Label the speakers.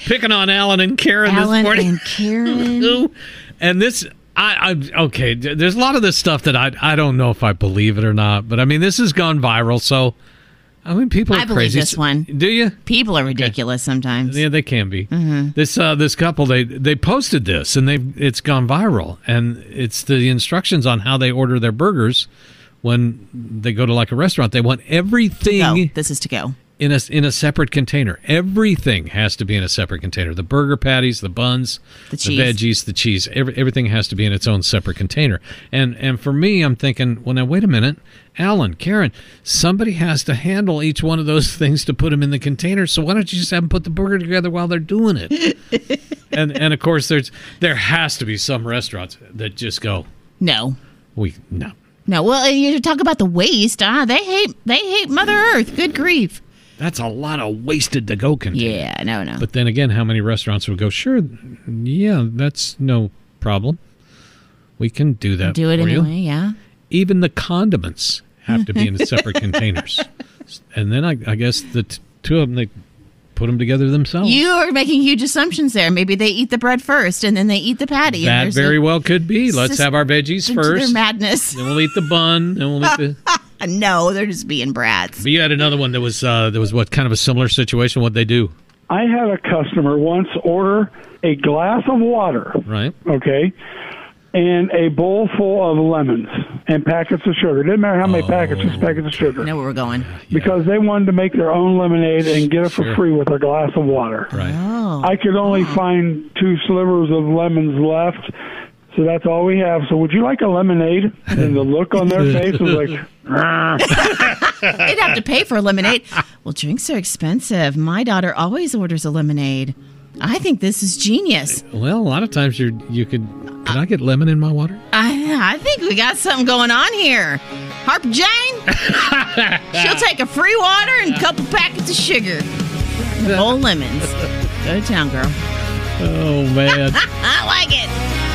Speaker 1: picking on Alan and Karen this morning.
Speaker 2: Alan and Karen.
Speaker 1: And this, okay, there's a lot of this stuff that I don't know if I believe it or not, but I mean, this has gone viral, so, I mean, people are
Speaker 2: I believe
Speaker 1: crazy.
Speaker 2: this one.
Speaker 1: Do you?
Speaker 2: People are ridiculous sometimes.
Speaker 1: Yeah, they can be.
Speaker 2: Mm-hmm.
Speaker 1: This couple, they posted this, and it's gone viral, and it's the instructions on how they order their burgers when they go to like a restaurant. They want everything.
Speaker 2: This is to go.
Speaker 1: In a separate container. Everything has to be in a separate container. The burger patties, the buns, the veggies, the cheese. Everything has to be in its own separate container. And for me, I'm thinking, well, now, wait a minute. Alan, Karen, somebody has to handle each one of those things to put them in the container. So why don't you just have them put the burger together while they're doing it? and of course, there has to be some restaurants that just go,
Speaker 2: No.
Speaker 1: No.
Speaker 2: No. Well, you talk about the waste. They hate Mother Earth. Good grief.
Speaker 1: That's a lot of wasted to-go container.
Speaker 2: Yeah, no.
Speaker 1: But then again, how many restaurants would go, sure, yeah, that's no problem. We can do that
Speaker 2: Do it
Speaker 1: for
Speaker 2: anyway,
Speaker 1: you.
Speaker 2: yeah.
Speaker 1: Even the condiments have to be in separate containers. And then I guess the two of them, they put them together themselves.
Speaker 2: You are making huge assumptions there. Maybe they eat the bread first, and then they eat the patty.
Speaker 1: That very well could be. Let's have our veggies first.
Speaker 2: Their madness.
Speaker 1: Then we'll eat the bun. Then we'll eat the...
Speaker 2: No, they're just being brats.
Speaker 1: But you had another one that was what, kind of a similar situation? What'd they do?
Speaker 3: I had a customer once order a glass of water,
Speaker 1: right?
Speaker 3: Okay, and a bowl full of lemons and packets of sugar. Didn't matter how many packets, just packets of sugar.
Speaker 2: I know where we're going.
Speaker 3: Because they wanted to make their own lemonade and get it for free with a glass of water.
Speaker 1: Right.
Speaker 2: Oh.
Speaker 3: I could only find 2 slivers of lemons left, so that's all we have. So would you like a lemonade? And the look on their face was like,
Speaker 2: They'd have to pay for a lemonade. Well, drinks are expensive. My daughter always orders a lemonade. I think this is genius.
Speaker 1: Well, a lot of times you could I get lemon in my water?
Speaker 2: I think we got something going on here. Harper Jane, she'll take a free water and a couple packets of sugar. And a bowl of lemons. Go to town, girl.
Speaker 1: Oh, man.
Speaker 2: I like it.